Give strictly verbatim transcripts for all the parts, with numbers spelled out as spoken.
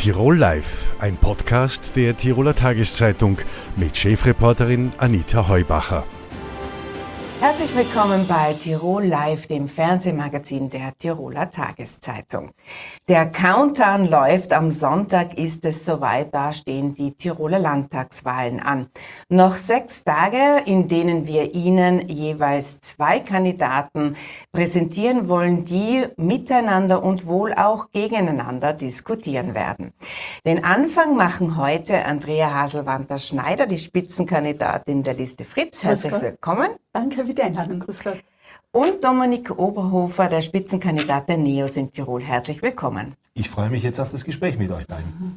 Tirol Live, ein Podcast der Tiroler Tageszeitung mit Chefreporterin Anita Heubacher. Herzlich willkommen bei Tirol Live, dem Fernsehmagazin der Tiroler Tageszeitung. Der Countdown läuft, am Sonntag ist es soweit, da stehen die Tiroler Landtagswahlen an. Noch sechs Tage, in denen wir Ihnen jeweils zwei Kandidaten präsentieren wollen, die miteinander und wohl auch gegeneinander diskutieren werden. Den Anfang machen heute Andrea Haselwanter-Schneider, die Spitzenkandidatin der Liste Fritz. Herzlich willkommen. Danke für die Einladung, grüß Gott. Und Dominik Oberhofer, der Spitzenkandidat der NEOS in Tirol. Herzlich willkommen. Ich freue mich jetzt auf das Gespräch mit euch beiden.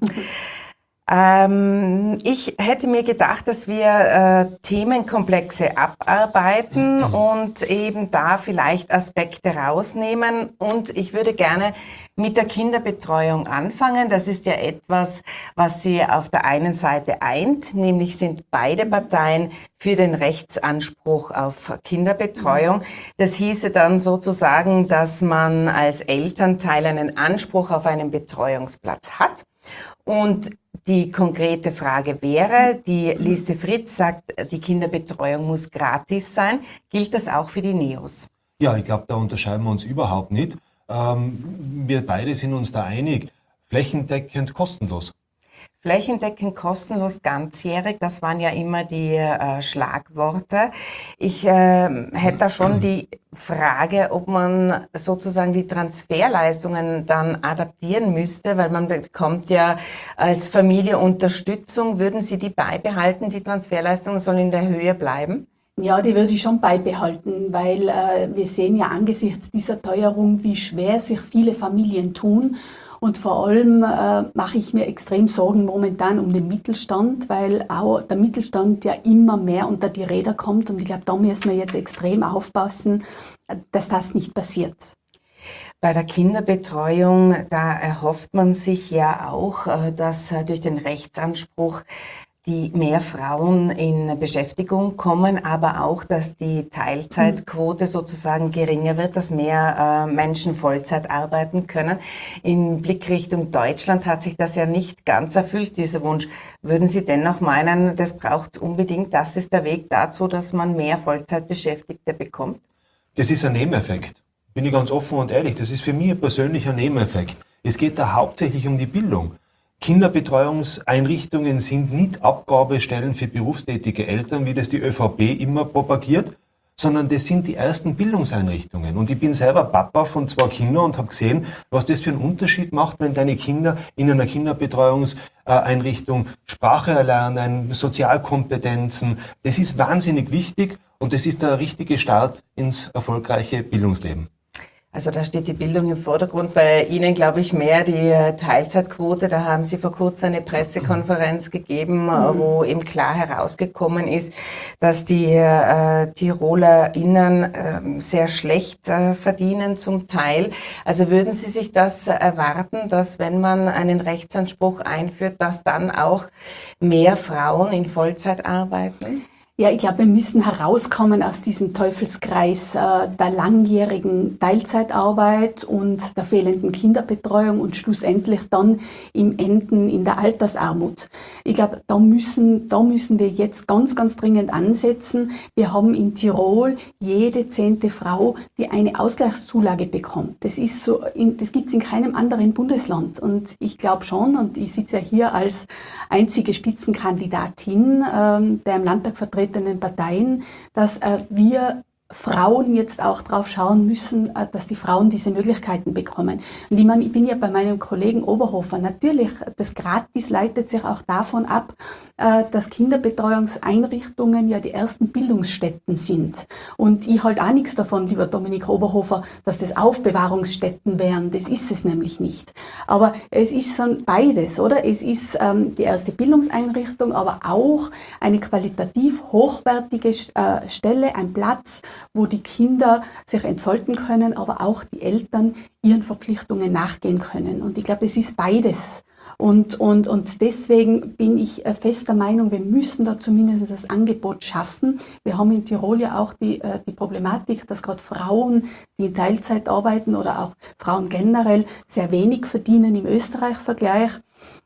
Ähm, ich hätte mir gedacht, dass wir äh, Themenkomplexe abarbeiten und eben da vielleicht Aspekte rausnehmen. Und ich würde gerne mit der Kinderbetreuung anfangen. Das ist ja etwas, was Sie auf der einen Seite eint, nämlich sind beide Parteien für den Rechtsanspruch auf Kinderbetreuung. Das hieße dann sozusagen, dass man als Elternteil einen Anspruch auf einen Betreuungsplatz hat. Und die konkrete Frage wäre, die Liste Fritz sagt, die Kinderbetreuung muss gratis sein. Gilt das auch für die NEOS? Ja, ich glaube, da unterscheiden wir uns überhaupt nicht. Ähm, wir beide sind uns da einig, flächendeckend kostenlos. Flächendeckend kostenlos, ganzjährig, das waren ja immer die äh, Schlagworte. Ich äh, hätte da schon die Frage, ob man sozusagen die Transferleistungen dann adaptieren müsste, weil man bekommt ja als Familie Unterstützung. Würden Sie die beibehalten? Die Transferleistungen sollen in der Höhe bleiben? Ja, die würde ich schon beibehalten, weil äh, wir sehen ja angesichts dieser Teuerung, wie schwer sich viele Familien tun. Und vor allem äh, mache ich mir extrem Sorgen momentan um den Mittelstand, weil auch der Mittelstand ja immer mehr unter die Räder kommt. Und ich glaube, da müssen wir jetzt extrem aufpassen, dass das nicht passiert. Bei der Kinderbetreuung, da erhofft man sich ja auch, dass durch den Rechtsanspruch die mehr Frauen in Beschäftigung kommen, aber auch, dass die Teilzeitquote sozusagen geringer wird, dass mehr äh, Menschen Vollzeit arbeiten können. In Blickrichtung Deutschland hat sich das ja nicht ganz erfüllt, dieser Wunsch. Würden Sie dennoch meinen, das braucht es unbedingt, das ist der Weg dazu, dass man mehr Vollzeitbeschäftigte bekommt? Das ist ein Nebeneffekt. Bin ich ganz offen und ehrlich, das ist für mich ein persönlicher Nebeneffekt. Es geht da hauptsächlich um die Bildung. Kinderbetreuungseinrichtungen sind nicht Abgabestellen für berufstätige Eltern, wie das die ÖVP immer propagiert, sondern das sind die ersten Bildungseinrichtungen. Und ich bin selber Papa von zwei Kindern und habe gesehen, was das für einen Unterschied macht, wenn deine Kinder in einer Kinderbetreuungseinrichtung Sprache erlernen, Sozialkompetenzen. Das ist wahnsinnig wichtig und das ist der richtige Start ins erfolgreiche Bildungsleben. Also da steht die Bildung im Vordergrund. Bei Ihnen glaube ich mehr die Teilzeitquote. Da haben Sie vor kurzem eine Pressekonferenz gegeben, mhm. wo eben klar herausgekommen ist, dass die äh, TirolerInnen äh, sehr schlecht äh, verdienen zum Teil. Also würden Sie sich das erwarten, dass wenn man einen Rechtsanspruch einführt, dass dann auch mehr Frauen in Vollzeit arbeiten? Ja, ich glaube, wir müssen herauskommen aus diesem Teufelskreis äh, der langjährigen Teilzeitarbeit und der fehlenden Kinderbetreuung und schlussendlich dann im Enden in der Altersarmut. Ich glaube, da müssen, da müssen wir jetzt ganz, ganz dringend ansetzen. Wir haben in Tirol jede zehnte Frau, die eine Ausgleichszulage bekommt. Das ist so, in, das gibt's in keinem anderen Bundesland. Und ich glaube schon, und ich sitze ja hier als einzige Spitzenkandidatin ähm, der im Landtag vertreten Parteien, dass äh, wir Frauen jetzt auch drauf schauen müssen, äh, dass die Frauen diese Möglichkeiten bekommen. Und ich meine, ich bin ja bei meinem Kollegen Oberhofer. Natürlich, das Gratis leitet sich auch davon ab, äh, dass Kinderbetreuungseinrichtungen ja die ersten Bildungsstätten sind. Und ich halte auch nichts davon, lieber Dominik Oberhofer, dass das Aufbewahrungsstätten wären. Das ist es nämlich nicht. Aber es ist so beides, oder? Es ist ähm, die erste Bildungseinrichtung, aber auch eine qualitativ hochwertige äh, Stelle, ein Platz, wo die Kinder sich entfalten können, aber auch die Eltern ihren Verpflichtungen nachgehen können. Und ich glaube, es ist beides. Und, und, und deswegen bin ich fester Meinung, wir müssen da zumindest das Angebot schaffen. Wir haben in Tirol ja auch die, die Problematik, dass gerade Frauen, die in Teilzeit arbeiten oder auch Frauen generell sehr wenig verdienen im Österreich-Vergleich.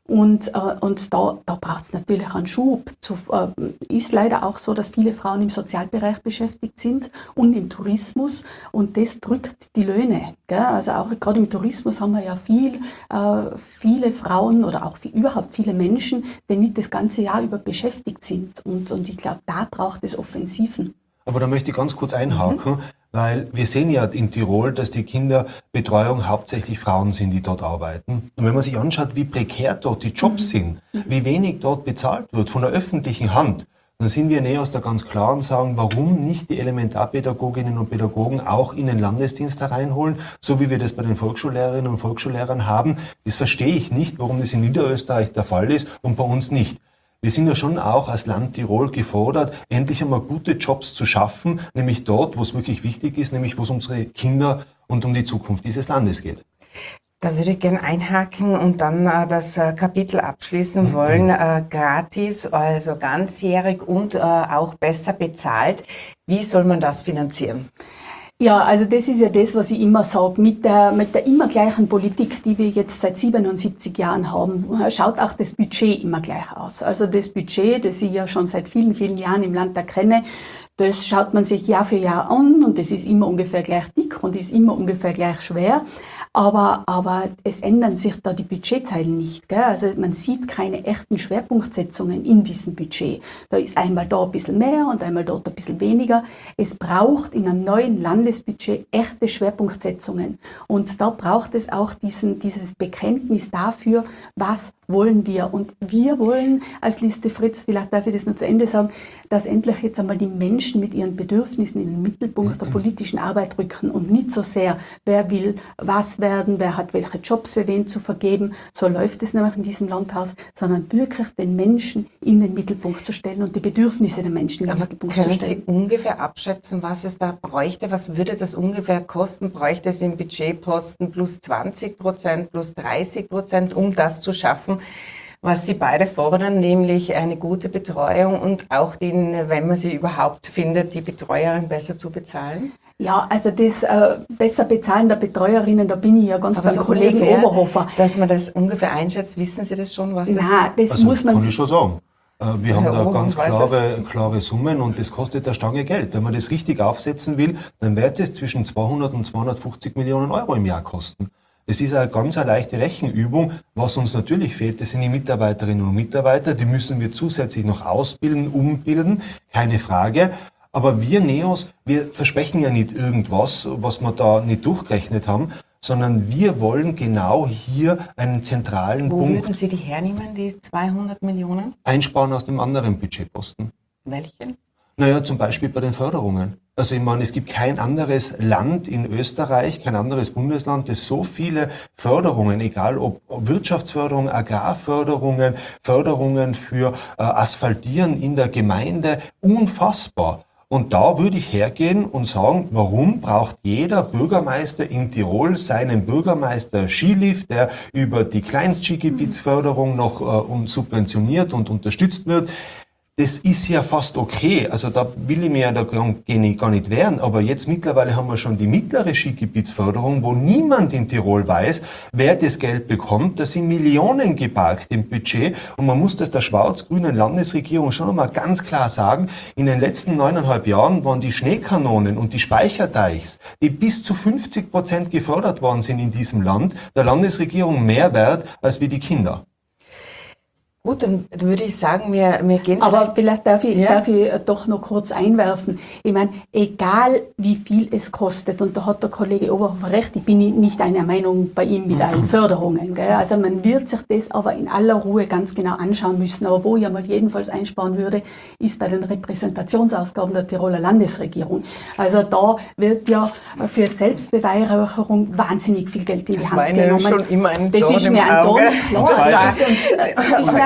Und, äh, und da, da braucht es natürlich einen Schub. Zu, äh, ist leider auch so, dass viele Frauen im Sozialbereich beschäftigt sind und im Tourismus. Und das drückt die Löhne. Gell? Also auch gerade im Tourismus haben wir ja viel, äh, viele Frauen oder auch viel, überhaupt viele Menschen, die nicht das ganze Jahr über beschäftigt sind. Und, und ich glaube, da braucht es Offensiven. Aber da möchte ich ganz kurz einhaken, mhm. weil wir sehen ja in Tirol, dass die Kinderbetreuung hauptsächlich Frauen sind, die dort arbeiten. Und wenn man sich anschaut, wie prekär dort die Jobs mhm. sind, wie wenig dort bezahlt wird von der öffentlichen Hand, dann sind wir näher aus da ganz klar und sagen, warum nicht die Elementarpädagoginnen und Pädagogen auch in den Landesdienst hereinholen, so wie wir das bei den Volksschullehrerinnen und Volksschullehrern haben. Das verstehe ich nicht, warum das in Niederösterreich der Fall ist und bei uns nicht. Wir sind ja schon auch als Land Tirol gefordert, endlich einmal gute Jobs zu schaffen, nämlich dort, wo es wirklich wichtig ist, nämlich wo es um unsere Kinder und um die Zukunft dieses Landes geht. Da würde ich gerne einhaken und dann äh, das äh, Kapitel abschließen wollen. Äh, gratis, also ganzjährig und äh, auch besser bezahlt. Wie soll man das finanzieren? Ja, also das ist ja das, was ich immer sage. Mit der, mit der immer gleichen Politik, die wir jetzt seit siebenundsiebzig Jahren haben, schaut auch das Budget immer gleich aus. Also das Budget, das ich ja schon seit vielen, vielen Jahren im Landtag kenne, das schaut man sich Jahr für Jahr an und das ist immer ungefähr gleich dick und ist immer ungefähr gleich schwer. Aber, aber es ändern sich da die Budgetzeilen nicht. Gell? Also man sieht keine echten Schwerpunktsetzungen in diesem Budget. Da ist einmal da ein bisschen mehr und einmal dort ein bisschen weniger. Es braucht in einem neuen Landesbudget echte Schwerpunktsetzungen. Und da braucht es auch diesen, dieses Bekenntnis dafür, was wollen wir. Und wir wollen als Liste Fritz, vielleicht darf ich das noch zu Ende sagen, dass endlich jetzt einmal die Menschen mit ihren Bedürfnissen in den Mittelpunkt der politischen Arbeit rücken und nicht so sehr, wer will was werden, wer hat welche Jobs für wen zu vergeben. So läuft es nämlich in diesem Landhaus, sondern wirklich den Menschen in den Mittelpunkt zu stellen und die Bedürfnisse der Menschen in den Aber Mittelpunkt zu können stellen. Sie ungefähr abschätzen, was es da bräuchte? Was würde das ungefähr kosten? Bräuchte es im Budgetposten plus zwanzig Prozent, plus dreißig Prozent, um das zu schaffen, was Sie beide fordern, nämlich eine gute Betreuung und auch den, wenn man sie überhaupt findet, die Betreuerin besser zu bezahlen? Ja, also das äh, besser bezahlen der Betreuerinnen, da bin ich ja ganz Aber beim so Kollegen ungefähr, Oberhofer. dass man das ungefähr einschätzt, wissen Sie das schon, was das... Nein, das Also, muss man... kann ich schon sagen. Wir haben Herr da Ober, ganz weiß klare, klare Summen und das kostet eine Stange Geld. Wenn man das richtig aufsetzen will, dann wird es zwischen zweihundert und zweihundertfünfzig Millionen Euro im Jahr kosten. Das ist eine ganz eine leichte Rechenübung. Was uns natürlich fehlt, das sind die Mitarbeiterinnen und Mitarbeiter. Die müssen wir zusätzlich noch ausbilden, umbilden, keine Frage. Aber wir Neos, wir versprechen ja nicht irgendwas, was wir da nicht durchgerechnet haben, sondern wir wollen genau hier einen zentralen Wo Punkt würden Sie die hernehmen, die zweihundert Millionen? einsparen aus dem anderen Budgetposten. Welchen? Naja, zum Beispiel bei den Förderungen. Also ich meine, es gibt kein anderes Land in Österreich, kein anderes Bundesland, das so viele Förderungen, egal ob Wirtschaftsförderung, Agrarförderungen, Förderungen für äh, Asphaltieren in der Gemeinde, unfassbar. Und da würde ich hergehen und sagen, warum braucht jeder Bürgermeister in Tirol seinen Bürgermeister Skilift, der über die Kleinstskigebietsförderung noch äh, subventioniert und unterstützt wird? Das ist ja fast okay, also da will ich mir ja da gar nicht wehren, aber jetzt mittlerweile haben wir schon die mittlere Skigebietsförderung, wo niemand in Tirol weiß, wer das Geld bekommt. Da sind Millionen geparkt im Budget und man muss das der schwarz-grünen Landesregierung schon einmal ganz klar sagen, in den letzten neuneinhalb Jahren waren die Schneekanonen und die Speicherdeichs, die bis zu fünfzig Prozent gefördert worden sind in diesem Land, der Landesregierung mehr wert als wie die Kinder. Gut, dann würde ich sagen, wir, wir gehen Aber vielleicht darf ich, Ja. darf ich doch noch kurz einwerfen. Ich meine, egal wie viel es kostet, und da hat der Kollege Oberhofer recht, ich bin nicht einer Meinung bei ihm mit allen Förderungen. Gell? Also man wird sich das aber in aller Ruhe ganz genau anschauen müssen. Aber wo ich einmal jedenfalls einsparen würde, ist bei den Repräsentationsausgaben der Tiroler Landesregierung. Also da wird ja für Selbstbeweihräucherung wahnsinnig viel Geld in die Das Hand war Ihnen genommen. schon immer ein Das Dorn ist im mir ein Auge. Dorn, klar. Das ist, uns, äh, das ist mir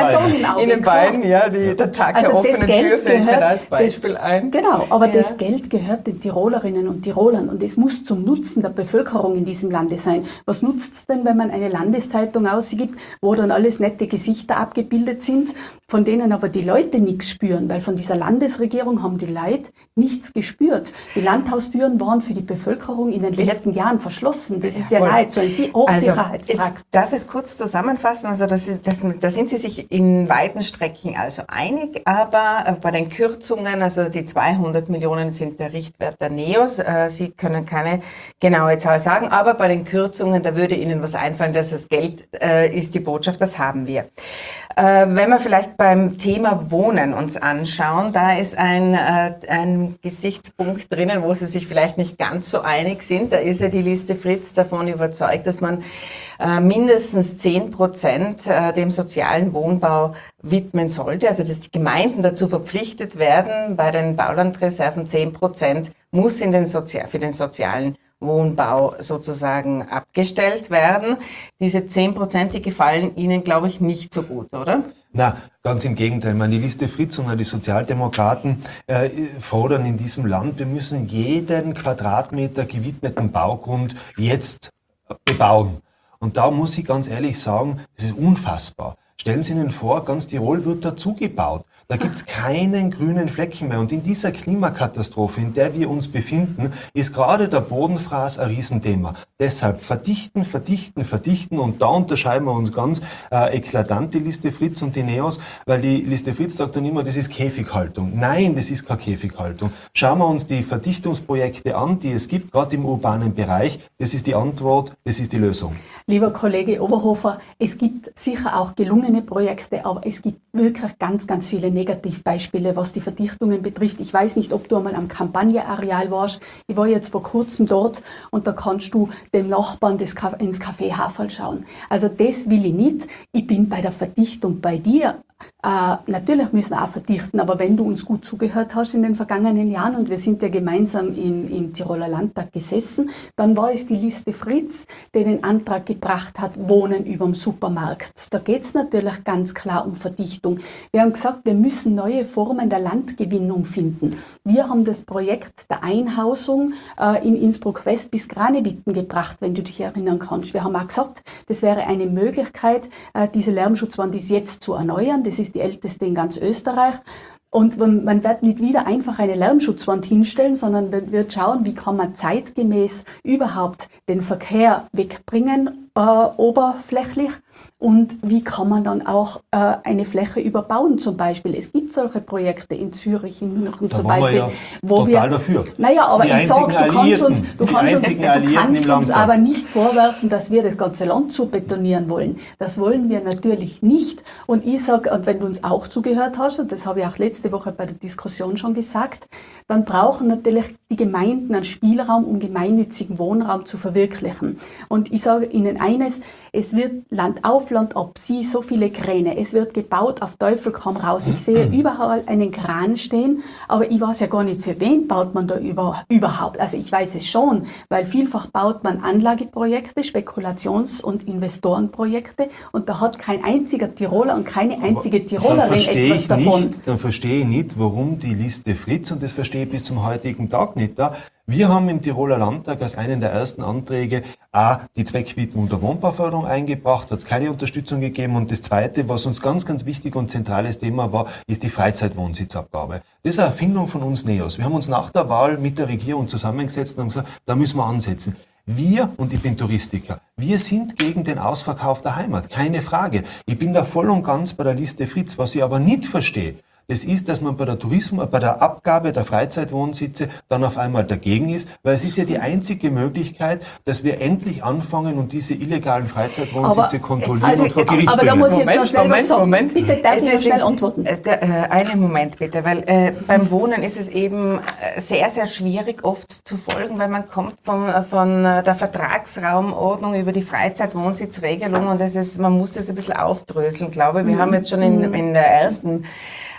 Kanton im Auge. In den beiden, ja, die, der Tag Also der das offenen Geld Tür fällt mir gehört- da als Beispiel das, ein. Genau, aber Ja. das Geld gehört den Tirolerinnen und Tirolern und es muss zum Nutzen der Bevölkerung in diesem Lande sein. Was nutzt es denn, wenn man eine Landeszeitung ausgibt, wo dann alles nette Gesichter abgebildet sind, von denen aber die Leute nichts spüren, weil von dieser Landesregierung haben die Leute nichts gespürt. Die Landhaustüren waren für die Bevölkerung in den letzten Jahren verschlossen. Das ist ja Jawohl. nahezu ein Sie- Hochsicherheitstrakt. Also, jetzt darf ich es kurz zusammenfassen. Also das, ist- das, da sind Sie sich in weiten Strecken also einig, aber äh, bei den Kürzungen, also die zweihundert Millionen sind der Richtwert der NEOS. Äh, Sie können keine genaue Zahl sagen, aber bei den Kürzungen, da würde Ihnen was einfallen, dass das Geld äh, ist die Botschaft, das haben wir. Äh, wenn wir vielleicht beim Thema Wohnen uns anschauen, da ist ein, äh, ein Gesichtspunkt drinnen, wo Sie sich vielleicht nicht ganz so einig sind. Da ist ja die Liste Fritz davon überzeugt, dass man äh, mindestens zehn Prozent äh, dem sozialen Wohnbau widmen sollte. Also dass die Gemeinden dazu verpflichtet werden, bei den Baulandreserven zehn Prozent muss in den Sozi- für den sozialen Wohnbau sozusagen abgestellt werden. Diese zehn Prozent, die gefallen Ihnen, glaube ich, nicht so gut, oder? Na, ganz im Gegenteil. Ich meine, die Liste Fritz und die Sozialdemokraten äh, fordern in diesem Land, wir müssen jeden Quadratmeter gewidmeten Baugrund jetzt bebauen. Und da muss ich ganz ehrlich sagen, das ist unfassbar. Stellen Sie Ihnen vor, ganz Tirol wird dazu gebaut. Da gibt's keinen grünen Flecken mehr. Und in dieser Klimakatastrophe, in der wir uns befinden, ist gerade der Bodenfraß ein Riesenthema. Deshalb verdichten, verdichten, verdichten. Und da unterscheiden wir uns ganz äh, eklatant, die Liste Fritz und die NEOS, weil die Liste Fritz sagt dann immer, das ist Käfighaltung. Nein, das ist keine Käfighaltung. Schauen wir uns die Verdichtungsprojekte an, die es gibt, gerade im urbanen Bereich. Das ist die Antwort, das ist die Lösung. Lieber Kollege Oberhofer, es gibt sicher auch gelungene Projekte, aber es gibt wirklich ganz, ganz viele Negativbeispiele, was die Verdichtungen betrifft. Ich weiß nicht, ob du einmal am Kampagneareal warst. Ich war jetzt vor kurzem dort und da kannst du dem Nachbarn des Ka- ins Café Haferl schauen. Also das will ich nicht. Ich bin bei der Verdichtung bei dir. Äh, natürlich müssen wir auch verdichten, aber wenn du uns gut zugehört hast in den vergangenen Jahren und wir sind ja gemeinsam im, im Tiroler Landtag gesessen, dann war es die Liste Fritz, die den Antrag gebracht hat, Wohnen überm Supermarkt. Da geht es natürlich ganz klar um Verdichtung. Wir haben gesagt, wir müssen neue Formen der Landgewinnung finden. Wir haben das Projekt der Einhausung äh, in Innsbruck-West bis Granebitten gebracht, wenn du dich erinnern kannst. Wir haben auch gesagt, das wäre eine Möglichkeit, äh, diese Lärmschutzwand ist jetzt zu erneuern. Das ist die älteste in ganz Österreich. Und man, man wird nicht wieder einfach eine Lärmschutzwand hinstellen, sondern man wird schauen, wie kann man zeitgemäß überhaupt den Verkehr wegbringen, äh, oberflächlich. Und wie kann man dann auch äh, eine Fläche überbauen zum Beispiel. Es gibt solche Projekte in Zürich, in München Da zum waren wir Beispiel. ja wo total wir, dafür. Naja, aber Die ich sage, du einzigen kannst uns, Alliierten, du die kannst uns, einzigen du Alliierten kannst im uns Landtag. aber nicht vorwerfen, dass wir das ganze Land zu betonieren wollen. Das wollen wir natürlich nicht. Und ich sage, und wenn du uns auch zugehört hast, und das habe ich auch letzte Woche bei der Diskussion schon gesagt, dann brauchen natürlich die Gemeinden einen Spielraum, um gemeinnützigen Wohnraum zu verwirklichen. Und ich sage Ihnen eines, es wird Land auf, Land ab, Sie so viele Kräne, es wird gebaut auf Teufel komm raus. Ich sehe überall einen Kran stehen, aber ich weiß ja gar nicht, für wen baut man da über, überhaupt. Also ich weiß es schon, weil vielfach baut man Anlageprojekte, Spekulations- und Investorenprojekte und da hat kein einziger Tiroler und keine einzige Dann Tirolerin verstehe etwas ich davon. nicht, dann verstehe ich nicht, warum die Liste Fritz, und das verstehe ich bis zum heutigen Tag nicht, da. Wir haben im Tiroler Landtag als einen der ersten Anträge A, die Zweckwidmung der Wohnbauförderung eingebracht, hat es keine Unterstützung gegeben. Und das Zweite, was uns ganz, ganz wichtig und zentrales Thema war, ist die Freizeitwohnsitzabgabe. Das ist eine Erfindung von uns NEOS. Wir haben uns nach der Wahl mit der Regierung zusammengesetzt und haben gesagt, da müssen wir ansetzen. Wir, und ich bin Touristiker, wir sind gegen den Ausverkauf der Heimat, keine Frage. Ich bin da voll und ganz bei der Liste Fritz. Was ich aber nicht verstehe, das ist, dass man bei der Tourismus, bei der Abgabe der Freizeitwohnsitze dann auf einmal dagegen ist, weil es ist ja die einzige Möglichkeit, dass wir endlich anfangen und diese illegalen Freizeitwohnsitze Aber kontrollieren jetzt- und vor also- Gericht aber da bringen. muss ich jetzt noch schnell was sagen. Moment. Bitte, darf Es ich noch ist schnell jetzt- antworten? Äh, der, äh, einen Moment bitte, weil äh, beim Wohnen ist es eben äh, sehr, sehr schwierig oft zu folgen, weil man kommt von, äh, von äh, der Vertragsraumordnung über die Freizeitwohnsitzregelung und es ist, man muss das ein bisschen aufdröseln, glaube ich. Wir haben jetzt schon in, in der ersten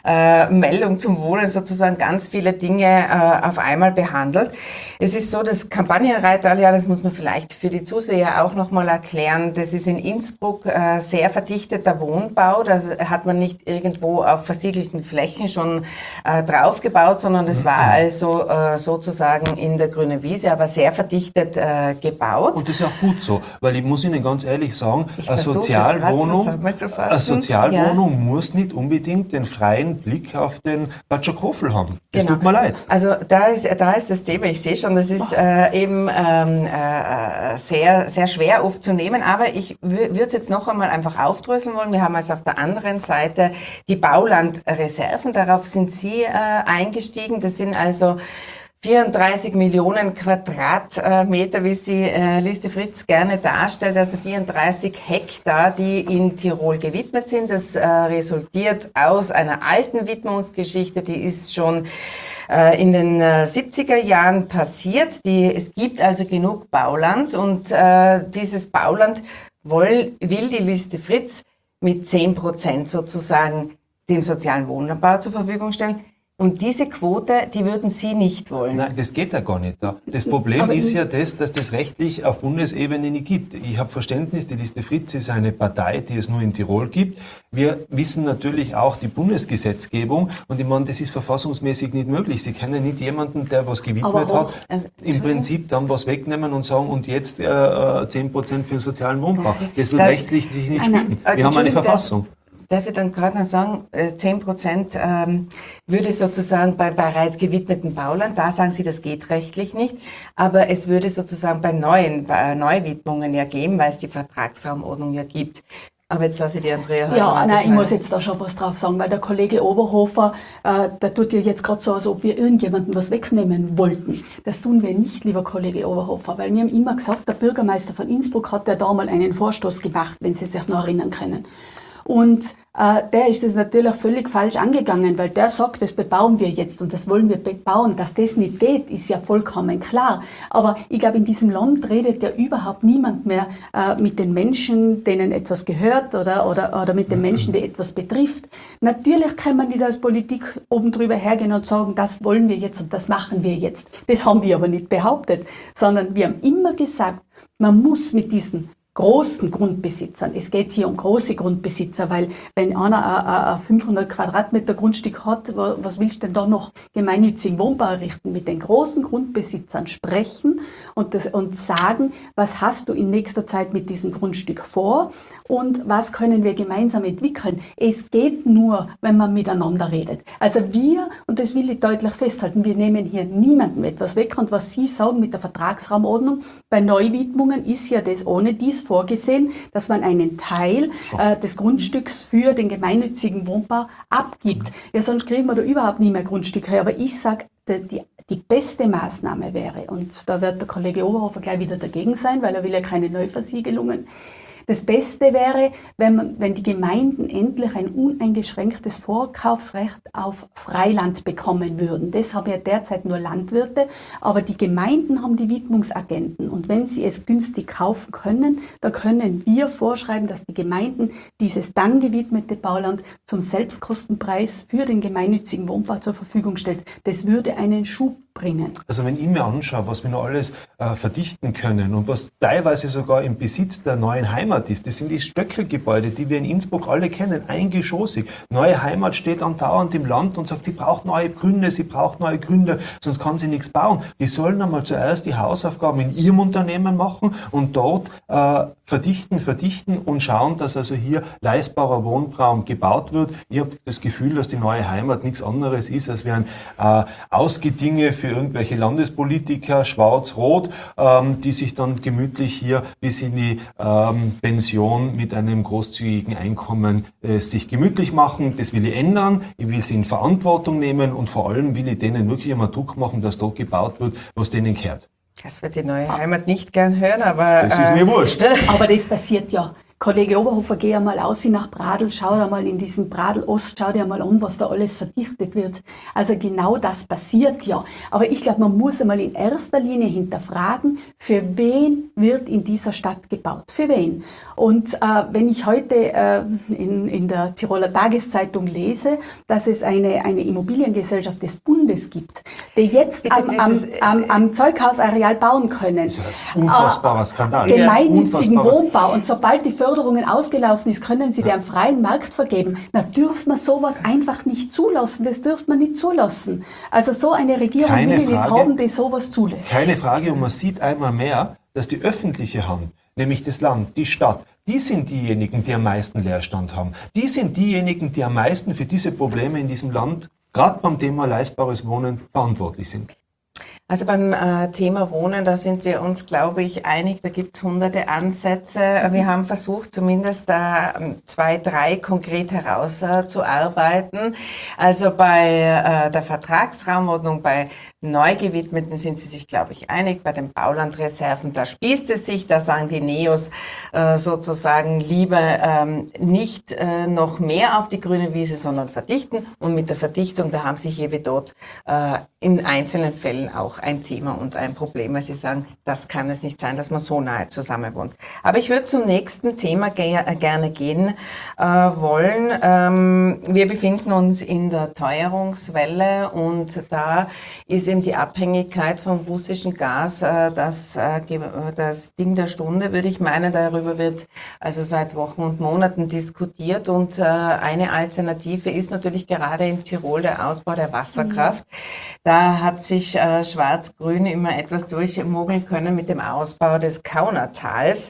äh, Meldung zum Wohnen sozusagen ganz viele Dinge äh, auf einmal behandelt. Es ist so, das Kampagnenreiterallianz, das muss man vielleicht für die Zuseher auch nochmal erklären, das ist in Innsbruck äh, sehr verdichteter Wohnbau, da hat man nicht irgendwo auf versiegelten Flächen schon äh, draufgebaut, sondern das war also äh, sozusagen in der grünen Wiese, aber sehr verdichtet äh, gebaut. Und das ist auch gut so, weil ich muss Ihnen ganz ehrlich sagen, Ich eine versuch's Sozialwohnung, jetzt grad zusammenzufassen. eine Sozialwohnung Ja. muss nicht unbedingt den freien Blick auf den Batschakofel haben. Das Genau. tut mir leid. Also da ist, da ist das Thema, ich sehe schon, das ist äh, eben ähm, äh, sehr, sehr schwer oft zu nehmen, aber ich würde es jetzt noch einmal einfach aufdröseln wollen. Wir haben also auf der anderen Seite die Baulandreserven, darauf sind Sie äh, eingestiegen. Das sind also vierunddreißig Millionen Quadratmeter, wie es die äh, Liste Fritz gerne darstellt, also vierunddreißig Hektar, die in Tirol gewidmet sind. Das äh, resultiert aus einer alten Widmungsgeschichte, die ist schon äh, in den äh, siebziger Jahren passiert. Die, es gibt also genug Bauland und äh, dieses Bauland will, will die Liste Fritz mit zehn Prozent sozusagen dem sozialen Wohnbau zur Verfügung stellen. Und diese Quote, die würden Sie nicht wollen. Nein, das geht ja gar nicht. Da. Das Problem Aber ist in- ja das, dass das rechtlich auf Bundesebene nicht gibt. Ich habe Verständnis, die Liste Fritz ist eine Partei, die es nur in Tirol gibt. Wir wissen natürlich auch die Bundesgesetzgebung und ich meine, das ist verfassungsmäßig nicht möglich. Sie können nicht jemanden, der was gewidmet Aber auch- hat, im Prinzip dann was wegnehmen und sagen, und jetzt äh, zehn Prozent für den sozialen Wohnbau. Das wird Das- rechtlich sich nicht Nein, spielen. nein. Wir haben eine Entschuldigung, Verfassung. Darf ich dann gerade noch sagen, äh, zehn Prozent ähm, würde sozusagen bei bereits gewidmeten Bauland, da sagen Sie, das geht rechtlich nicht, aber es würde sozusagen bei neuen, bei Neuwidmungen ja geben, weil es die Vertragsraumordnung ja gibt. Aber jetzt lasse ich die Andrea Häuser Ja, nein, ich weiterschneiden. muss jetzt da schon was drauf sagen, weil der Kollege Oberhofer, äh, der tut ja jetzt gerade so, als ob wir irgendjemandem was wegnehmen wollten. Das tun wir nicht, lieber Kollege Oberhofer, weil wir haben immer gesagt, der Bürgermeister von Innsbruck hat ja da mal einen Vorstoß gemacht, wenn Sie sich noch erinnern können. Und äh, der ist das natürlich völlig falsch angegangen, weil der sagt, das bebauen wir jetzt und das wollen wir bebauen. Dass das nicht geht, ist ja vollkommen klar. Aber ich glaube, in diesem Land redet ja überhaupt niemand mehr äh, mit den Menschen, denen etwas gehört oder, oder, oder mit den Menschen, die etwas betrifft. Natürlich kann man nicht als Politik oben drüber hergehen und sagen, das wollen wir jetzt und das machen wir jetzt. Das haben wir aber nicht behauptet, sondern wir haben immer gesagt, man muss mit diesen großen Grundbesitzern. Es geht hier um große Grundbesitzer, weil wenn einer ein fünfhundert Quadratmeter Grundstück hat, was willst du denn da noch gemeinnützigen Wohnbau errichten? Mit den großen Grundbesitzern sprechen und, das, und sagen, was hast du in nächster Zeit mit diesem Grundstück vor und was können wir gemeinsam entwickeln? Es geht nur, wenn man miteinander redet. Also wir, und das will ich deutlich festhalten, wir nehmen hier niemandem etwas weg und was Sie sagen mit der Vertragsraumordnung, bei Neuwidmungen ist ja das ohne dies vorgesehen, dass man einen Teil äh, des Grundstücks für den gemeinnützigen Wohnbau abgibt. Ja, sonst kriegen wir da überhaupt nie mehr Grundstücke. Aber ich sage, die, die beste Maßnahme wäre, und da wird der Kollege Oberhofer gleich wieder dagegen sein, weil er will ja keine Neuversiegelungen. Das Beste wäre, wenn, man, wenn die Gemeinden endlich ein uneingeschränktes Vorkaufsrecht auf Freiland bekommen würden. Das haben ja derzeit nur Landwirte, aber die Gemeinden haben die Widmungsagenten. Und wenn sie es günstig kaufen können, dann können wir vorschreiben, dass die Gemeinden dieses dann gewidmete Bauland zum Selbstkostenpreis für den gemeinnützigen Wohnbau zur Verfügung stellt. Das würde einen Schub bringen. Also wenn ich mir anschaue, was wir noch alles äh, verdichten können und was teilweise sogar im Besitz der neuen Heimat ist, das sind die Stöckelgebäude, die wir in Innsbruck alle kennen, eingeschossig. Neue Heimat steht andauernd im Land und sagt, sie braucht neue Gründe, sie braucht neue Gründe, sonst kann sie nichts bauen. Die sollen einmal zuerst die Hausaufgaben in ihrem Unternehmen machen und dort äh, verdichten, verdichten und schauen, dass also hier leistbarer Wohnraum gebaut wird. Ich habe das Gefühl, dass die neue Heimat nichts anderes ist, als wie ein äh, Ausgedinge für irgendwelche Landespolitiker, schwarz-rot, ähm, die sich dann gemütlich hier bis in die ähm, Pension mit einem großzügigen Einkommen äh, sich gemütlich machen. Das will ich ändern, ich will sie in Verantwortung nehmen und vor allem will ich denen wirklich einmal Druck machen, dass dort gebaut wird, was denen gehört. Das wird die neue Heimat nicht gern hören, aber... Das ist mir wurscht. Aber das passiert ja Kollege Oberhofer, geh einmal aus nach Pradl, schau einmal in diesen Pradl Ost, schau dir einmal an, was da alles verdichtet wird. Also genau das passiert ja. Aber ich glaube, man muss einmal in erster Linie hinterfragen, für wen wird in dieser Stadt gebaut? Für wen? Und äh, wenn ich heute äh, in, in der Tiroler Tageszeitung lese, dass es eine, eine Immobiliengesellschaft des Bundes gibt, die jetzt Bitte, am, am, dieses, am, am Zeughausareal bauen können. Das ist ein unfassbarer Skandal. Gemeinnützigen Unfassbares- Wohnbau. Und sobald die Förderungen ausgelaufen ist, können sie den freien Markt vergeben. Na, dürfen wir sowas einfach nicht zulassen. Das dürft man nicht zulassen. Also so eine Regierung Keine will ich nicht Frage. haben, die sowas zulässt. Keine Frage, und man sieht einmal mehr, dass die öffentliche Hand, nämlich das Land, die Stadt, die sind diejenigen, die am meisten Leerstand haben. Die sind diejenigen, die am meisten für diese Probleme in diesem Land, gerade beim Thema leistbares Wohnen, verantwortlich sind. Also beim äh, Thema Wohnen, da sind wir uns, glaube ich, einig. Da gibt es hunderte Ansätze. Wir haben versucht, zumindest äh, zwei, drei konkret herauszuarbeiten. Also bei äh, der Vertragsraumordnung, bei Neugewidmeten sind sie sich, glaube ich, einig. Bei den Baulandreserven, da spießt es sich. Da sagen die Neos äh, sozusagen lieber ähm, nicht äh, noch mehr auf die grüne Wiese, sondern verdichten. Und mit der Verdichtung, da haben sich jewe dort äh, in einzelnen Fällen auch ein Thema und ein Problem, weil sie sagen, das kann es nicht sein, dass man so nahe zusammen wohnt. Aber ich würde zum nächsten Thema ge gerne gehen äh, wollen. Ähm, wir befinden uns in der Teuerungswelle und da ist eben die Abhängigkeit vom russischen Gas äh, das, äh, das Ding der Stunde, würde ich meinen. Darüber wird also seit Wochen und Monaten diskutiert und äh, eine Alternative ist natürlich gerade in Tirol der Ausbau der Wasserkraft. Mhm. Da hat sich äh, Schwarz-Grün immer etwas durchmogeln können mit dem Ausbau des Kaunertals.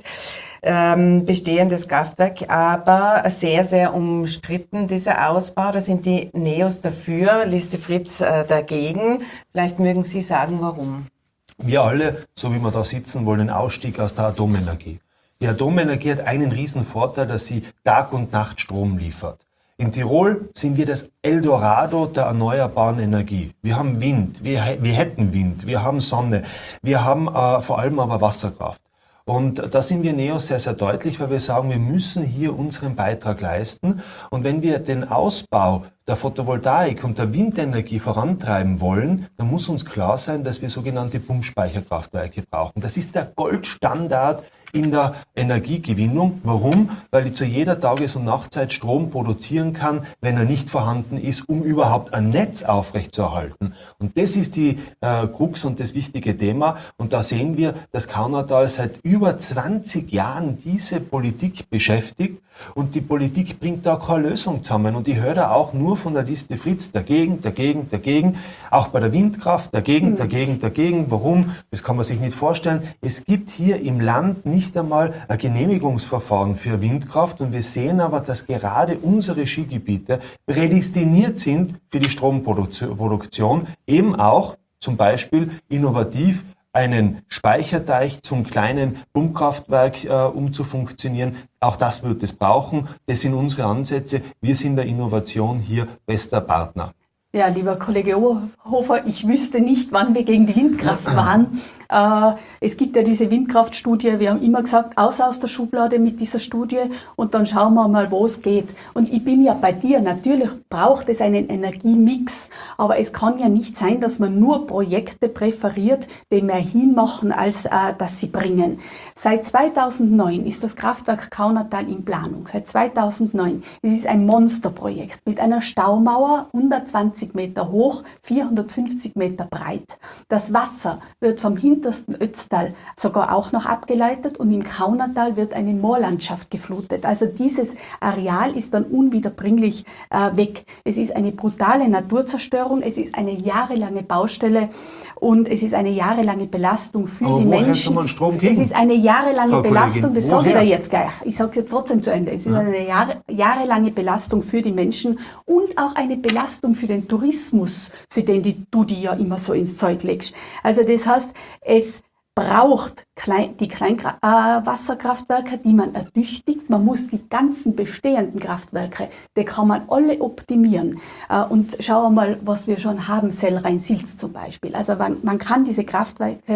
Ähm, bestehendes Kraftwerk, aber sehr, sehr umstritten, dieser Ausbau. Da sind die Neos dafür, Liste Fritz äh, dagegen. Vielleicht mögen Sie sagen, warum. Wir alle, so wie wir da sitzen, wollen den Ausstieg aus der Atomenergie. Die Atomenergie hat einen riesen Vorteil, dass sie Tag und Nacht Strom liefert. In Tirol sind wir das Eldorado der erneuerbaren Energie. Wir haben Wind, wir, wir hätten Wind, wir haben Sonne, wir haben äh, vor allem aber Wasserkraft. Und da sind wir Neos sehr, sehr deutlich, weil wir sagen, wir müssen hier unseren Beitrag leisten. Und wenn wir den Ausbau der Photovoltaik und der Windenergie vorantreiben wollen, dann muss uns klar sein, dass wir sogenannte Pumpspeicherkraftwerke brauchen. Das ist der Goldstandard in der Energiegewinnung. Warum? Weil ich zu jeder Tages- und Nachtzeit Strom produzieren kann, wenn er nicht vorhanden ist, um überhaupt ein Netz aufrechtzuerhalten. Und das ist die äh, Krux und das wichtige Thema. Und da sehen wir, dass Kaunertal seit über zwanzig Jahren diese Politik beschäftigt. Und die Politik bringt da keine Lösung zusammen. Und ich höre da auch nur von der Liste Fritz dagegen, dagegen, dagegen. Auch bei der Windkraft dagegen, dagegen, dagegen. Warum? Das kann man sich nicht vorstellen. Es gibt hier im Land nicht einmal ein Genehmigungsverfahren für Windkraft. Und wir sehen aber, dass gerade unsere Skigebiete prädestiniert sind für die Stromproduktion. Eben auch zum Beispiel innovativ einen Speicherteich zum kleinen Pumpkraftwerk äh, umzufunktionieren. Auch das wird es brauchen. Das sind unsere Ansätze. Wir sind der Innovation hier bester Partner. Ja, lieber Kollege Oberhofer, ich wüsste nicht, wann wir gegen die Windkraft waren. Äh, es gibt ja diese Windkraftstudie, wir haben immer gesagt, aus aus der Schublade mit dieser Studie und dann schauen wir mal, wo es geht. Und ich bin ja bei dir, natürlich braucht es einen Energiemix, aber es kann ja nicht sein, dass man nur Projekte präferiert, die mehr hinmachen, als äh, dass sie bringen. Seit zweitausendneun ist das Kraftwerk Kaunertal in Planung, seit zweitausendneun. Es ist ein Monsterprojekt mit einer Staumauer, hundertzwanzig Meter hoch, vierhundertfünfzig Meter breit. Das Wasser wird vom hintersten Ötztal sogar auch noch abgeleitet und im Kaunertal wird eine Moorlandschaft geflutet. Also dieses Areal ist dann unwiederbringlich äh, weg. Es ist eine brutale Naturzerstörung, es ist eine jahrelange Baustelle und es ist eine jahrelange Belastung für Aber die woher Menschen. soll man Strom kriegen? Es ist eine jahrelange Frau Belastung, Kollegin, das sage ich woher? dir jetzt gleich. Ich sage es jetzt trotzdem zu Ende. Es ist Ja. eine Jahre, jahrelange Belastung für die Menschen und auch eine Belastung für den Tourismus, für den die, du die ja immer so ins Zeug legst. Also das heißt, es braucht klein, die Kleinwasserkraftwerke, äh, die man ertüchtigt. Man muss die ganzen bestehenden Kraftwerke, die kann man alle optimieren. Äh, und schauen wir mal, was wir schon haben, Sellrhein-Silz zum Beispiel. Also man, man kann diese Kraftwerke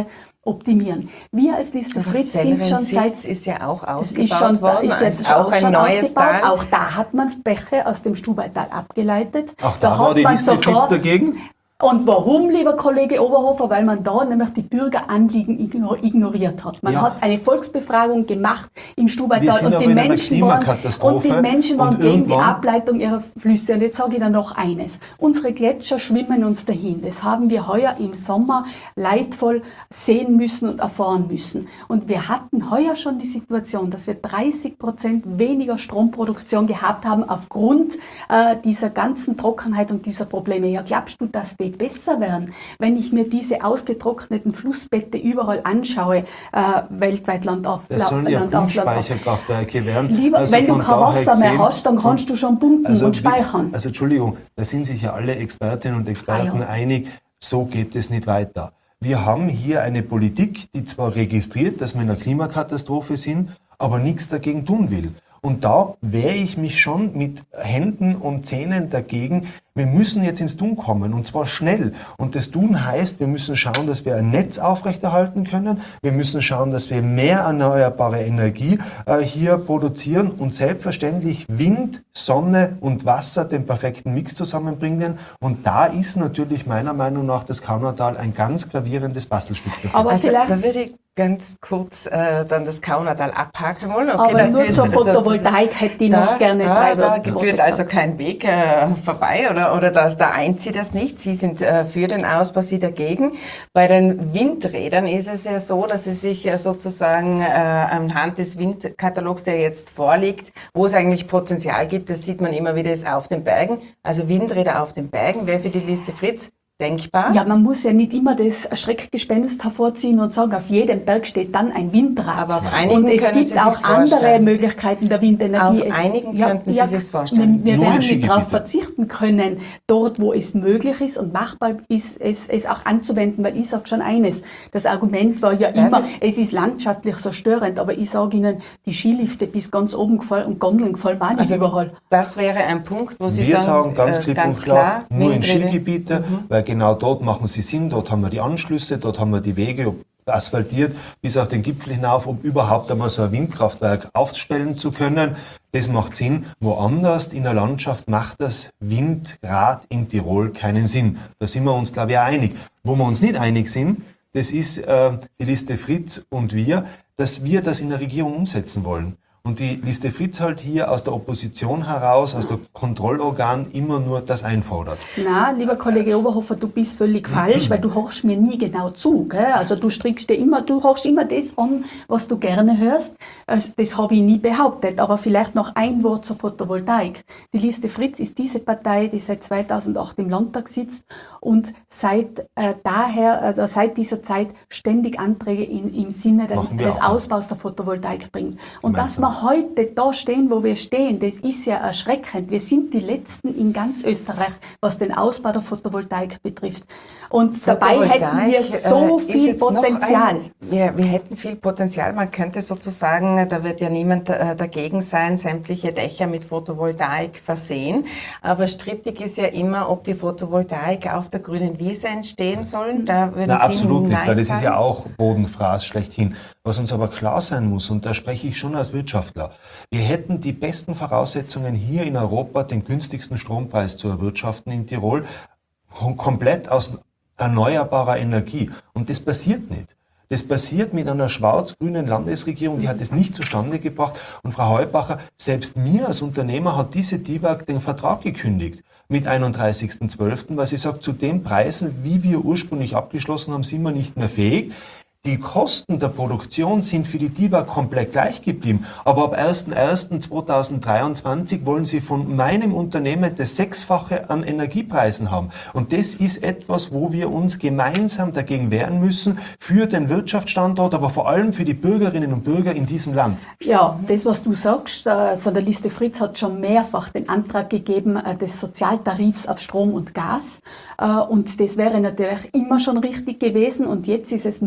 optimieren. Wir als Liste Fritz sind schon seit... Das ist ja auch das ausgebaut ist schon, worden, ist jetzt also auch auch ein schon neues ausgebaut. Tal. Auch da hat man Bäche aus dem Stubaital abgeleitet. Auch da, da war hat die man Liste Fritz sogar, dagegen? Und warum, lieber Kollege Oberhofer? Weil man da nämlich die Bürgeranliegen ignoriert hat. Man ja. hat eine Volksbefragung gemacht im Wir Stubaital sind und aber die in einer Menschen waren, und Klimakatastrophe die Menschen waren und gegen die irgendwann- Ableitung ihrer Flüsse. Und jetzt sage ich dann noch eines. Unsere Gletscher schwimmen uns dahin. Das haben wir heuer im Sommer leidvoll sehen müssen und erfahren müssen. Und wir hatten heuer schon die Situation, dass wir dreißig Prozent weniger Stromproduktion gehabt haben aufgrund äh, dieser ganzen Trockenheit und dieser Probleme. Ja, glaubst du, dass die besser werden, wenn ich mir diese ausgetrockneten Flussbette überall anschaue, äh, weltweit landauf, Das sollen ja landauf, landauf. Pumpspeicherkraftwerke werden. Lieber, Also wenn du von kein daher Wasser mehr gesehen- hast, dann kannst du schon pumpen Also, und speichern. wie- Also Entschuldigung, da sind sich ja alle Expertinnen und Experten Ah, ja. einig, so geht es nicht weiter. Wir haben hier eine Politik, die zwar registriert, dass wir in einer Klimakatastrophe sind, aber nichts dagegen tun will. Und da wehre ich mich schon mit Händen und Zähnen dagegen. Wir müssen jetzt ins Tun kommen, und zwar schnell. Und das Tun heißt, wir müssen schauen, dass wir ein Netz aufrechterhalten können. Wir müssen schauen, dass wir mehr erneuerbare Energie äh, hier produzieren und selbstverständlich Wind, Sonne und Wasser den perfekten Mix zusammenbringen. Und da ist natürlich meiner Meinung nach das Kaunertal ein ganz gravierendes Bastelstück dafür. Aber Also vielleicht, da würde ich ganz kurz äh, dann das Kaunertal abhaken wollen. Okay, aber dafür nur ist zur sozusagen- Photovoltaik hätte ich da, noch gerne da, drei da Worte führt gesagt. also kein Weg äh, vorbei, oder, oder das, da eint sie das nicht. Sie sind äh, für den Ausbau, Sie dagegen. Bei den Windrädern ist es ja so, dass es sich ja sozusagen äh, anhand des Windkatalogs, der jetzt vorliegt, wo es eigentlich Potenzial gibt, das sieht man immer wieder, ist auf den Bergen. Also Windräder auf den Bergen wäre für die Liste Fritz denkbar. Ja, man muss ja nicht immer das Schreckgespenst hervorziehen und sagen, auf jedem Berg steht dann ein Windrad. Aber auf einigen und es können gibt Sie auch sich's andere vorstellen. Möglichkeiten der Windenergie. Auf Es- einigen könnten Sie sich's Wir, vorstellen. wir Nur in werden nicht darauf Skigebiete. verzichten können, dort, wo es möglich ist und machbar ist, es, es auch anzuwenden, weil ich sage schon eines, das Argument war ja immer, es- es ist landschaftlich so störend, aber ich sage Ihnen, die Skilifte bis ganz oben gefallen und Gondeln gefallen mir auch nicht Also überall. das wäre ein Punkt, wo Sie Wir sagen, sagen ganz äh, klipp ganz und klar, klar, nur in Windräder. Skigebiete, weil genau dort machen sie Sinn, dort haben wir die Anschlüsse, dort haben wir die Wege, ob asphaltiert bis auf den Gipfel hinauf, um überhaupt einmal so ein Windkraftwerk aufstellen zu können. Das macht Sinn. Woanders in der Landschaft macht das Windrad in Tirol keinen Sinn. Da sind wir uns, glaube ich, auch einig. Wo wir uns nicht einig sind, das ist äh, die Liste Fritz und wir, dass wir das in der Regierung umsetzen wollen. Und die Liste Fritz halt hier aus der Opposition heraus, aus der Kontrollorgan immer nur das einfordert. Na, lieber Kollege Oberhofer, du bist völlig falsch, weil du horchst mir nie genau zu. Gell? Also du strickst dir immer, du horchst immer das an, was du gerne hörst. Also, das habe ich nie behauptet. Aber vielleicht noch ein Wort zur Photovoltaik. Die Liste Fritz ist diese Partei, die seit zweitausendacht im Landtag sitzt und seit äh, daher, also seit dieser Zeit ständig Anträge in, im Sinne der, Machen wir des auch. Ausbaus der Photovoltaik bringt. Und dass Gemeinsam. wir heute da stehen, wo wir stehen, das ist ja erschreckend. Wir sind die Letzten in ganz Österreich, was den Ausbau der Photovoltaik betrifft. Und dabei hätten wir so äh, ist viel jetzt noch Potenzial. Ein, wir, wir hätten viel Potenzial. Man könnte sozusagen, da wird ja niemand äh, dagegen sein, sämtliche Dächer mit Photovoltaik versehen. Aber strittig ist ja immer, ob die Photovoltaik auf der grünen Wiese entstehen sollen. Da würden Na, Sie absolut nicht, Nein weil das ist sagen. ja auch Bodenfraß schlechthin. Was uns aber klar sein muss, und da spreche ich schon als Wirtschaftler, wir hätten die besten Voraussetzungen hier in Europa, den günstigsten Strompreis zu erwirtschaften in Tirol, kom- komplett aus erneuerbarer Energie. Und das passiert nicht. Das passiert mit einer schwarz-grünen Landesregierung, die hat es nicht zustande gebracht. Und Frau Heubacher, selbst mir als Unternehmer hat diese D I B A G den Vertrag gekündigt mit einunddreißigsten zwölften, weil sie sagt, zu den Preisen, wie wir ursprünglich abgeschlossen haben, sind wir nicht mehr fähig. Die Kosten der Produktion sind für die D I B A G komplett gleich geblieben. Aber ab ersten ersten zweitausenddreiundzwanzig wollen sie von meinem Unternehmen das Sechsfache an Energiepreisen haben. Und das ist etwas, wo wir uns gemeinsam dagegen wehren müssen, für den Wirtschaftsstandort, aber vor allem für die Bürgerinnen und Bürger in diesem Land. Ja, das, was du sagst, äh, von der Liste Fritz hat schon mehrfach den Antrag gegeben äh, des Sozialtarifs auf Strom und Gas. Äh, und das wäre natürlich immer schon richtig gewesen. Und jetzt ist es noch viel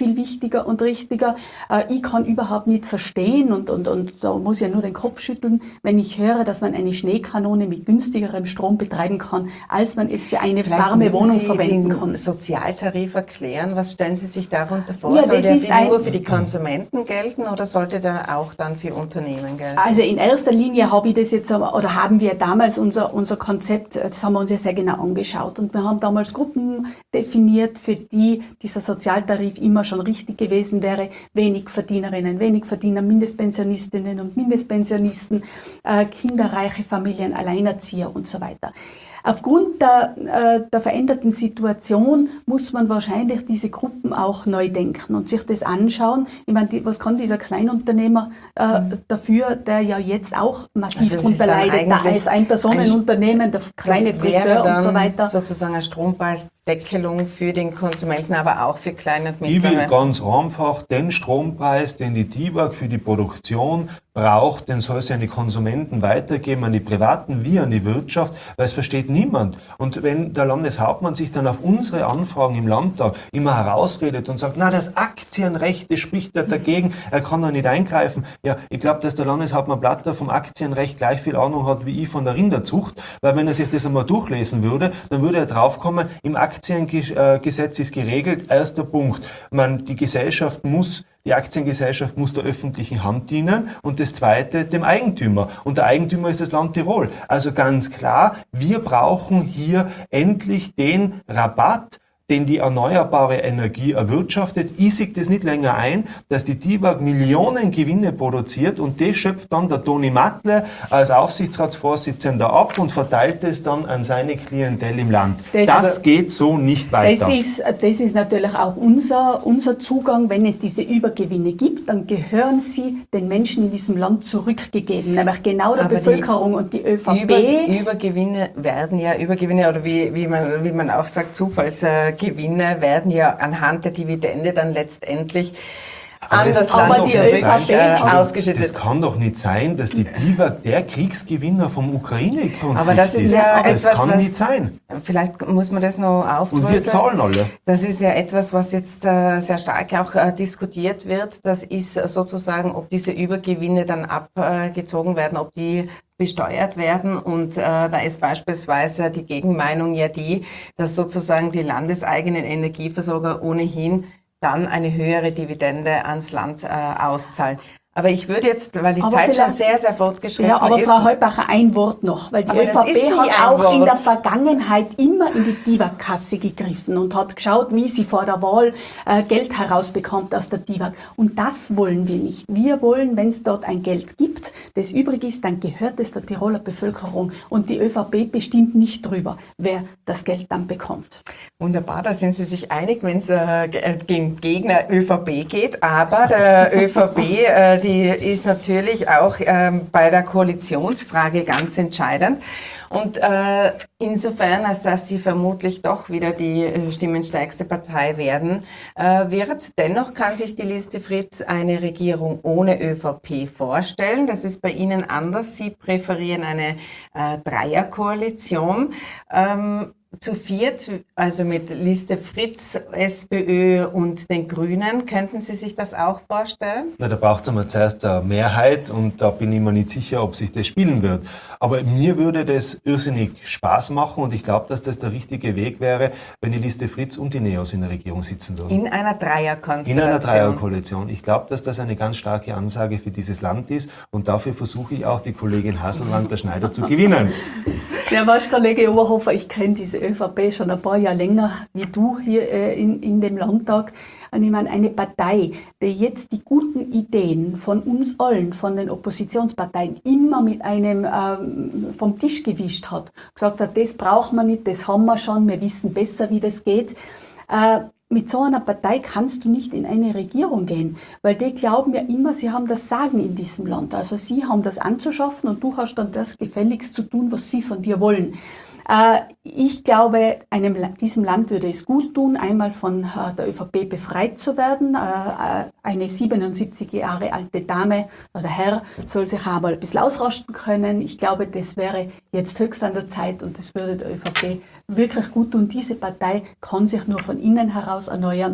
viel wichtiger und richtiger. Äh, ich kann überhaupt nicht verstehen und, und, und da muss ich ja nur den Kopf schütteln, wenn ich höre, dass man eine Schneekanone mit günstigerem Strom betreiben kann, als man es für eine Vielleicht warme Wohnung Sie verwenden den kann. Sozialtarif erklären. Was stellen Sie sich darunter vor? Ja, Soll das der ist ein- nur für die Konsumenten gelten oder sollte der auch dann für Unternehmen gelten? Also in erster Linie habe ich das jetzt, oder haben wir damals unser, unser Konzept, das haben wir uns ja sehr genau angeschaut und wir haben damals Gruppen definiert, für die dieser Sozialtarif immer schon richtig gewesen wäre. Wenig Verdienerinnen, wenig Verdiener, Mindestpensionistinnen und Mindestpensionisten, äh, kinderreiche Familien, Alleinerzieher und so weiter. Aufgrund der, äh, der veränderten Situation muss man wahrscheinlich diese Gruppen auch neu denken und sich das anschauen. Ich meine, die, was kann dieser Kleinunternehmer äh, mhm. dafür, der ja jetzt auch massiv Also drunter leidet, da ist ein Personenunternehmen, der kleine Friseur und so weiter. Sozusagen eine Strompreisdeckelung für den Konsumenten, aber auch für kleine und Ich will mittlere. ganz einfach den Strompreis, den die D I W A G für die Produktion braucht, den soll sie an die Konsumenten weitergeben, an die Privaten wie an die Wirtschaft, weil es versteht niemand. Und wenn der Landeshauptmann sich dann auf unsere Anfragen im Landtag immer herausredet und sagt, na, das Aktienrecht, das spricht er dagegen, er kann da nicht eingreifen. Ja, ich glaube, dass der Landeshauptmann Blatter vom Aktienrecht gleich viel Ahnung hat wie ich von der Rinderzucht, weil wenn er sich das einmal durchlesen würde, dann würde er draufkommen, im Aktiengesetz ist geregelt, erster Punkt, man, die Gesellschaft muss Die Aktiengesellschaft muss der öffentlichen Hand dienen und das zweite dem Eigentümer. Und der Eigentümer ist das Land Tirol. Also ganz klar, wir brauchen hier endlich den Rabatt, den die erneuerbare Energie erwirtschaftet. Ich sehe das nicht länger ein, dass die D I W A G Millionen Gewinne produziert und das schöpft dann der Toni Mattler als Aufsichtsratsvorsitzender ab und verteilt es dann an seine Klientel im Land. Das, das geht so nicht weiter. Das ist, das ist natürlich auch unser, unser Zugang. Wenn es diese Übergewinne gibt, dann gehören sie den Menschen in diesem Land zurückgegeben, nämlich genau der Aber Bevölkerung und die ÖVP. Über, Übergewinne werden ja, Übergewinne oder wie, wie, man, wie man auch sagt, Zufallsgewinne werden ja anhand der Dividende dann letztendlich Aber an das das kann Land doch zurück nicht sein. äh, Aber ausgeschüttet. Das kann doch nicht sein, dass die D I W A G der Kriegsgewinner vom Ukraine-Konflikt Aber das ist ja das etwas, kann was, nicht sein. Vielleicht muss man das noch aufdröseln. Und wir zahlen alle. Das ist ja etwas, was jetzt äh, sehr stark auch äh, diskutiert wird. Das ist äh, sozusagen, ob diese Übergewinne dann abgezogen werden, ob die besteuert werden. Und äh, da ist beispielsweise die Gegenmeinung ja die, dass sozusagen die landeseigenen Energieversorger ohnehin dann eine höhere Dividende ans Land äh, auszahlen. Aber ich würde jetzt, weil die Aber Zeit schon vielleicht- sehr, sehr fortgeschritten Ja, aber ist. Frau Heubacher, ein Wort noch, weil die Aber das ist ÖVP nie hat ein auch in Wort. der Vergangenheit immer in die D I W A G-Kasse gegriffen und hat geschaut, wie sie vor der Wahl äh, Geld herausbekommt aus der D I W A G. Und das wollen wir nicht. Wir wollen, wenn es dort ein Geld gibt, das übrig ist, dann gehört es der Tiroler Bevölkerung. Und die ÖVP bestimmt nicht drüber, wer das Geld dann bekommt. Wunderbar, da sind Sie sich einig, wenn es äh, gegen Gegner ÖVP geht. Aber der ÖVP, äh, die ist natürlich auch ähm, bei der Koalitionsfrage ganz entscheidend. Und äh, insofern, als dass sie vermutlich doch wieder die äh, stimmenstärkste Partei werden äh, wird. Dennoch kann sich die Liste Fritz eine Regierung ohne ÖVP vorstellen. Das ist bei Ihnen anders. Sie präferieren eine äh, Dreierkoalition. Ähm, Zu viert, also mit Liste Fritz, SPÖ und den Grünen, könnten Sie sich das auch vorstellen? Na, da braucht es einmal zuerst eine Mehrheit und da bin ich mir nicht sicher, ob sich das spielen wird. Aber mir würde das irrsinnig Spaß machen und ich glaube, dass das der richtige Weg wäre, wenn die Liste Fritz und die Neos in der Regierung sitzen würden. In einer Dreierkonstellation? In einer Dreierkoalition. Ich glaube, dass das eine ganz starke Ansage für dieses Land ist und dafür versuche ich auch die Kollegin Haselwand der Schneider zu gewinnen. Ja, weißt, Kollege Oberhofer, ich kenne diese ÖVP schon ein paar Jahre länger wie du hier äh, in, in dem Landtag. Und ich meine, eine Partei, die jetzt die guten Ideen von uns allen, von den Oppositionsparteien, immer mit einem ähm, vom Tisch gewischt hat, gesagt hat, das brauchen wir nicht, das haben wir schon, wir wissen besser, wie das geht. Äh, Mit so einer Partei kannst du nicht in eine Regierung gehen, weil die glauben ja immer, sie haben das Sagen in diesem Land. Also sie haben das anzuschaffen und du hast dann das gefälligst zu tun, was sie von dir wollen. Äh, ich glaube, einem, diesem Land würde es gut tun, einmal von äh, der ÖVP befreit zu werden. Äh, eine siebenundsiebzig Jahre alte Dame oder Herr soll sich auch mal ein bisschen ausrasten können. Ich glaube, das wäre jetzt höchst an der Zeit und das würde der ÖVP wirklich gut tun. Diese Partei kann sich nur von innen heraus erneuern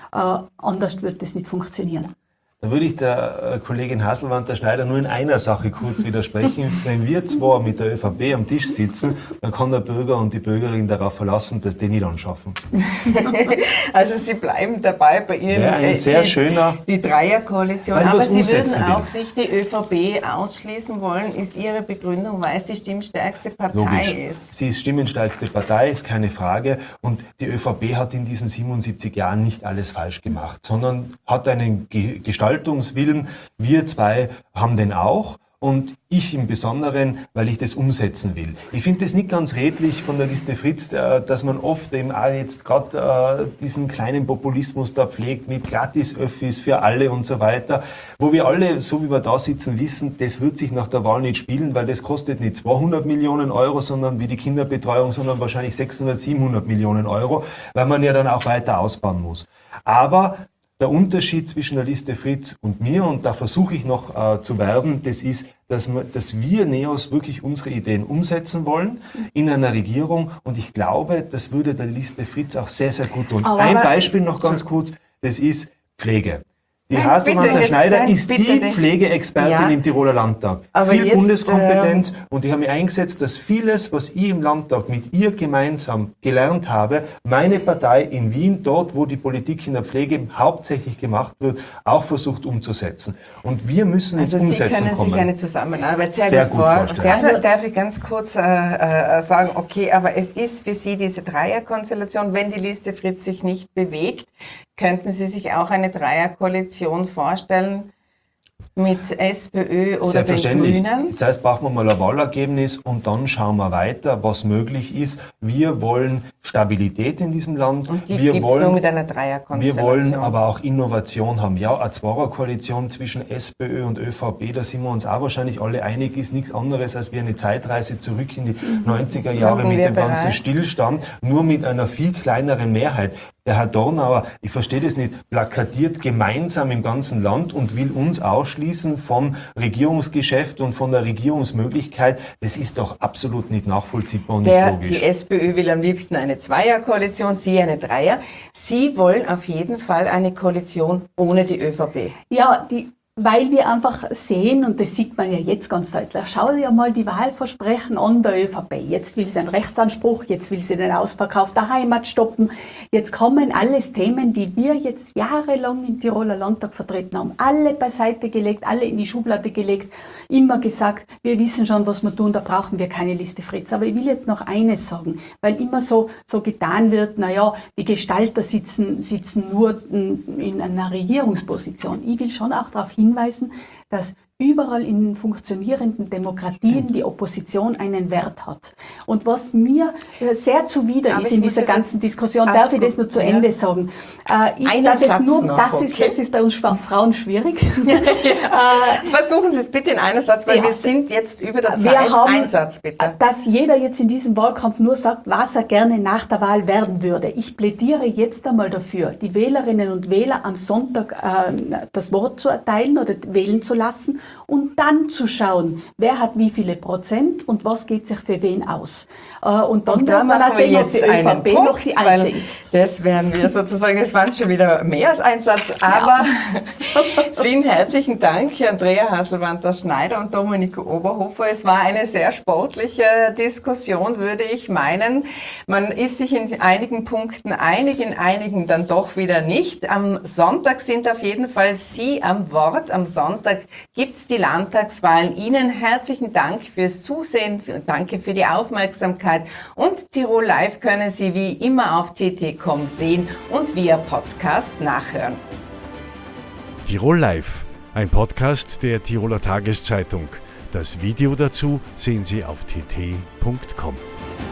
Äh, anders wird das nicht funktionieren. Da würde ich der Kollegin Haselwanter-Schneider nur in einer Sache kurz widersprechen. Wenn wir zwar mit der ÖVP am Tisch sitzen, dann kann der Bürger und die Bürgerin darauf verlassen, dass die nicht anschaffen. Also Sie bleiben dabei bei Ihnen, ja, ein äh, sehr die, schöner, die Dreierkoalition. Aber Sie würden auch will. nicht die ÖVP ausschließen wollen, ist Ihre Begründung, weil es die stimmstärkste Partei Logisch. ist. Sie ist stimmstärkste Partei, ist keine Frage. Und die ÖVP hat in diesen siebenundsiebzig Jahren nicht alles falsch gemacht, sondern hat einen Gestaltungswillen. Wir zwei haben den auch. Und ich im Besonderen, weil ich das umsetzen will. Ich finde das nicht ganz redlich von der Liste Fritz, dass man oft eben auch jetzt gerade diesen kleinen Populismus da pflegt mit Gratis-Öffis für alle und so weiter, wo wir alle, so wie wir da sitzen, wissen, das wird sich nach der Wahl nicht spielen, weil das kostet nicht zweihundert Millionen Euro, sondern wie die Kinderbetreuung, sondern wahrscheinlich sechshundert, siebenhundert Millionen Euro, weil man ja dann auch weiter ausbauen muss. Aber der Unterschied zwischen der Liste Fritz und mir, und da versuche ich noch äh, zu werben, das ist, dass, wir, dass wir NEOS wirklich unsere Ideen umsetzen wollen in einer Regierung, und ich glaube, das würde der Liste Fritz auch sehr, sehr gut tun. Aber Ein Beispiel noch ganz kurz, das ist Pflege. Die Haselwanter-Schneider ist die Pflegeexpertin ja. im Tiroler Landtag. Aber Viel jetzt, Bundeskompetenz, äh, und ich habe mich eingesetzt, dass vieles, was ich im Landtag mit ihr gemeinsam gelernt habe, meine Partei in Wien, dort wo die Politik in der Pflege hauptsächlich gemacht wird, auch versucht umzusetzen. Und wir müssen ins also Umsetzen kommen. Sie können kommen. sich eine Zusammenarbeit sehr, sehr gut, gut vor. vorstellen. Also darf ich ganz kurz äh, äh, sagen, okay, aber es ist für Sie diese Dreierkonstellation, wenn die Liste Fritz sich nicht bewegt, könnten Sie sich auch eine Dreierkoalition vorstellen mit SPÖ oder den Grünen? Zuerst brauchen wir mal ein Wahlergebnis und dann schauen wir weiter, was möglich ist. Wir wollen Stabilität in diesem Land. Und die wir gibt's wollen, nur mit einer Dreierkonstellation. Wir wollen aber auch Innovation haben. Ja, eine Zweierkoalition zwischen SPÖ und ÖVP, da sind wir uns auch wahrscheinlich alle einig, ist nichts anderes als wie eine Zeitreise zurück in die mhm. neunziger Jahre mit dem bereit? ganzen Stillstand, nur mit einer viel kleineren Mehrheit. Der Herr Dornauer, ich verstehe das nicht, plakatiert gemeinsam im ganzen Land und will uns ausschließen vom Regierungsgeschäft und von der Regierungsmöglichkeit. Das ist doch absolut nicht nachvollziehbar und der, nicht logisch. Die SPÖ will am liebsten eine Zweierkoalition, Sie eine Dreier. Sie wollen auf jeden Fall eine Koalition ohne die ÖVP. Ja, die weil wir einfach sehen, und das sieht man ja jetzt ganz deutlich, schau dir mal die Wahlversprechen an der ÖVP. Jetzt will sie einen Rechtsanspruch, jetzt will sie den Ausverkauf der Heimat stoppen. Jetzt kommen alles Themen, die wir jetzt jahrelang im Tiroler Landtag vertreten haben. Alle beiseite gelegt, alle in die Schublade gelegt, immer gesagt, wir wissen schon, was wir tun, da brauchen wir keine Liste Fritz. Aber ich will jetzt noch eines sagen, weil immer so, so getan wird, naja, die Gestalter sitzen, sitzen nur in einer Regierungsposition. Ich will schon auch darauf hinweisen, dass überall in funktionierenden Demokratien die Opposition einen Wert hat. Und was mir sehr zuwider aber ist in dieser ganzen Diskussion, darf ich das nur zu ja. Ende sagen, äh, ist, dass es nur, noch, das, okay. ist, das ist bei uns Frauen schwierig. Ja. äh, Versuchen Sie es bitte in einem Satz, weil ja. wir sind jetzt über der Zeit. Wir haben, Ein Satz bitte. Dass jeder jetzt in diesem Wahlkampf nur sagt, was er gerne nach der Wahl werden würde. Ich plädiere jetzt einmal dafür, die Wählerinnen und Wähler am Sonntag äh, das Wort zu erteilen oder wählen zu lassen und dann zu schauen, wer hat wie viele Prozent und was geht sich für wen aus. Und dann wird man auch sehen, ob die ÖVP Punkt, noch die alte ist. Das werden wir sozusagen, das waren schon wieder mehr als ein Satz, aber ja. vielen herzlichen Dank, Andrea Haselwanter-Schneider und Dominique Oberhofer. Es war eine sehr sportliche Diskussion, würde ich meinen. Man ist sich in einigen Punkten einig, in einigen dann doch wieder nicht. Am Sonntag sind auf jeden Fall Sie am Wort. Am Sonntag gibt's die Landtagswahlen. Ihnen herzlichen Dank fürs Zusehen, danke für die Aufmerksamkeit und Tirol Live können Sie wie immer auf t t punkt com sehen und via Podcast nachhören. Tirol Live, ein Podcast der Tiroler Tageszeitung. Das Video dazu sehen Sie auf t t punkt com.